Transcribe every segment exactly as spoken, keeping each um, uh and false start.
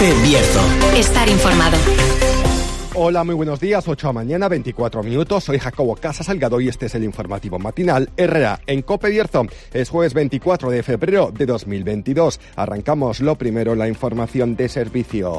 COPE Bierzo. Estar informado. Hola, muy buenos días, ocho de la mañana, veinticuatro minutos, soy Jacobo Casas Salgado y este es el informativo matinal Herrera en COPE Bierzo. Es jueves veinticuatro de febrero de dos mil veintidós. Arrancamos lo primero, la información de servicio.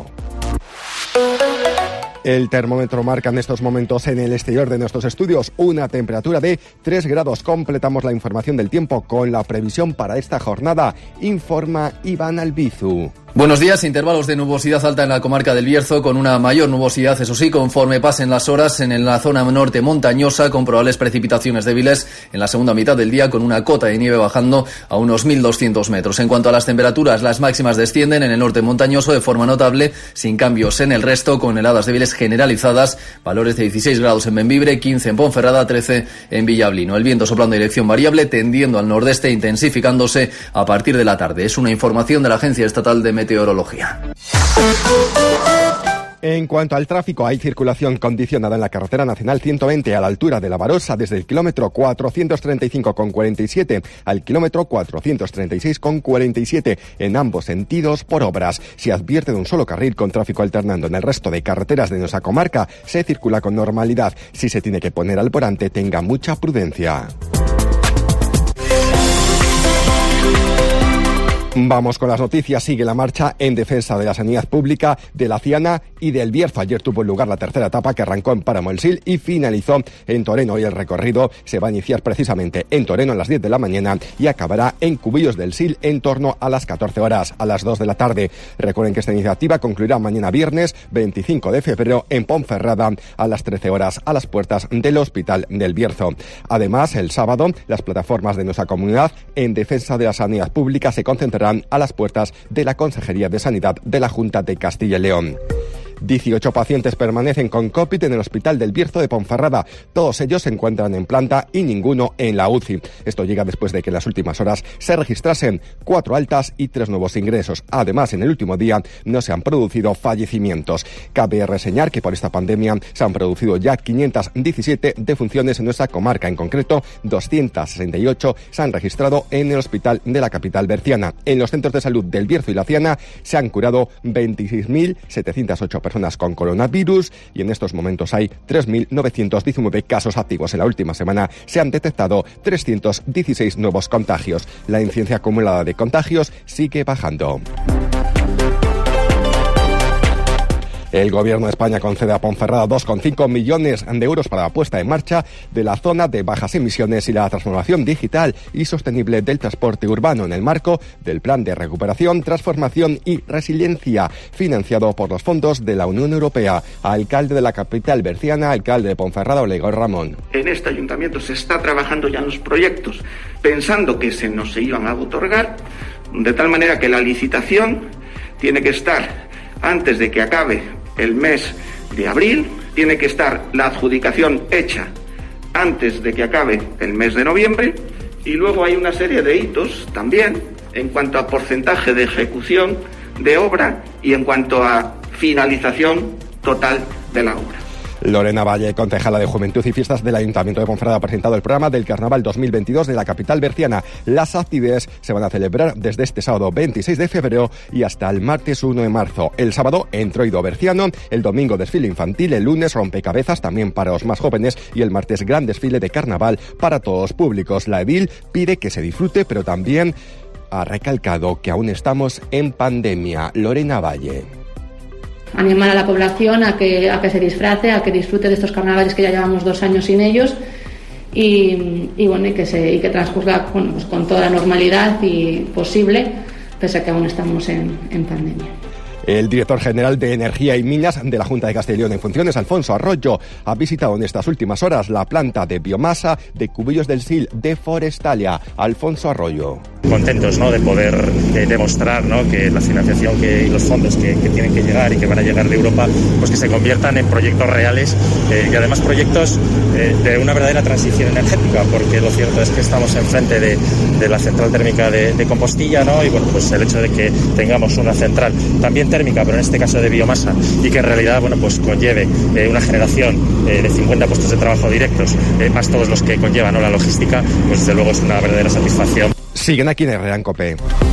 El termómetro marca en estos momentos en el exterior de nuestros estudios una temperatura de tres grados. Completamos la información del tiempo con la previsión para esta jornada. Informa Iván Albizu. Buenos días, intervalos de nubosidad alta en la comarca del Bierzo, con una mayor nubosidad, eso sí, conforme pasen las horas en la zona norte montañosa, con probables precipitaciones débiles en la segunda mitad del día, con una cota de nieve bajando a unos mil doscientos metros. En cuanto a las temperaturas, las máximas descienden en el norte montañoso de forma notable, sin cambios en el resto, con heladas débiles generalizadas, valores de dieciséis grados en Bembibre, quince en Ponferrada, trece en Villablino. El viento soplando en dirección variable, tendiendo al nordeste, intensificándose a partir de la tarde. Es una información de la Agencia Estatal de Meteorología. Meteorología. En cuanto al tráfico, hay circulación condicionada en la carretera nacional ciento veinte a la altura de La Barosa desde el kilómetro cuatrocientos treinta y cinco con cuarenta y siete al kilómetro cuatrocientos treinta y seis con cuarenta y siete en ambos sentidos por obras. Se advierte de un solo carril con tráfico alternando. En el resto de carreteras de nuestra comarca se circula con normalidad. Si se tiene que poner al volante, tenga mucha prudencia. Vamos con las noticias. Sigue la marcha en defensa de la sanidad pública de la Ciana y del Bierzo. Ayer tuvo lugar la tercera etapa que arrancó en Páramo el Sil y finalizó en Toreno. Y el recorrido se va a iniciar precisamente en Toreno a las diez de la mañana y acabará en Cubillos del Sil en torno a las catorce horas, a las dos de la tarde. Recuerden que esta iniciativa concluirá mañana viernes veinticinco de febrero en Ponferrada a las trece horas a las puertas del Hospital del Bierzo. Además, el sábado, las plataformas de nuestra comunidad en defensa de la sanidad pública se concentrarán a las puertas de la Consejería de Sanidad de la Junta de Castilla y León. dieciocho pacientes permanecen con COVID en el Hospital del Bierzo de Ponferrada. Todos ellos se encuentran en planta y ninguno en la U C I. Esto llega después de que en las últimas horas se registrasen cuatro altas y tres nuevos ingresos. Además, en el último día no se han producido fallecimientos. Cabe reseñar que por esta pandemia se han producido ya quinientas diecisiete defunciones en nuestra comarca. En concreto, doscientas sesenta y ocho se han registrado en el hospital de la capital berciana. En los centros de salud del Bierzo y la Ciana se han curado veintiséis mil setecientos ocho personas con coronavirus y en estos momentos hay tres mil novecientos diecinueve casos activos. En la última semana se han detectado trescientos dieciséis nuevos contagios. La incidencia acumulada de contagios sigue bajando. El Gobierno de España concede a Ponferrada dos coma cinco millones de euros para la puesta en marcha de la zona de bajas emisiones y la transformación digital y sostenible del transporte urbano en el marco del Plan de Recuperación, Transformación y Resiliencia, financiado por los fondos de la Unión Europea. Alcalde de la capital berciana, alcalde de Ponferrada, Oleguer Ramón. En este ayuntamiento se está trabajando ya en los proyectos, pensando que se nos se iban a otorgar, de tal manera que la licitación tiene que estar antes de que acabe el mes de abril, tiene que estar la adjudicación hecha antes de que acabe el mes de noviembre y luego hay una serie de hitos también en cuanto a porcentaje de ejecución de obra y en cuanto a finalización total de la obra. Lorena Valle, concejala de Juventud y Fiestas del Ayuntamiento de Ponferrada, ha presentado el programa del Carnaval dos mil veintidós de la capital berciana. Las actividades se van a celebrar desde este sábado veintiséis de febrero y hasta el martes uno de marzo. El sábado, entroido berciano, el domingo desfile infantil, el lunes rompecabezas también para los más jóvenes y el martes gran desfile de carnaval para todos los públicos. La edil pide que se disfrute, pero también ha recalcado que aún estamos en pandemia. Lorena Valle. Animar a la población a que, a que se disfrace, a que disfrute de estos carnavales que ya llevamos dos años sin ellos y, y bueno, y que, se, y que transcurra bueno, pues con toda la normalidad y posible, pese a que aún estamos en, en pandemia. El director general de Energía y Minas de la Junta de Castilla y León en funciones, Alfonso Arroyo, ha visitado en estas últimas horas la planta de biomasa de Cubillos del Sil de Forestalia. Alfonso Arroyo. Contentos, ¿no?, de poder eh, demostrar, ¿no?, que la financiación que, y los fondos que, que tienen que llegar y que van a llegar de Europa, pues que se conviertan en proyectos reales eh, y además proyectos eh, de una verdadera transición energética, porque lo cierto es que estamos enfrente de, de la central térmica de, de Compostilla, ¿no?, y bueno, pues el hecho de que tengamos una central también térmica, pero en este caso de biomasa, y que en realidad, bueno, pues conlleve eh, una generación eh, de cincuenta puestos de trabajo directos, eh, más todos los que conllevan, ¿no?, la logística, pues desde luego es una verdadera satisfacción. Siguen aquí en Herrera en COPE.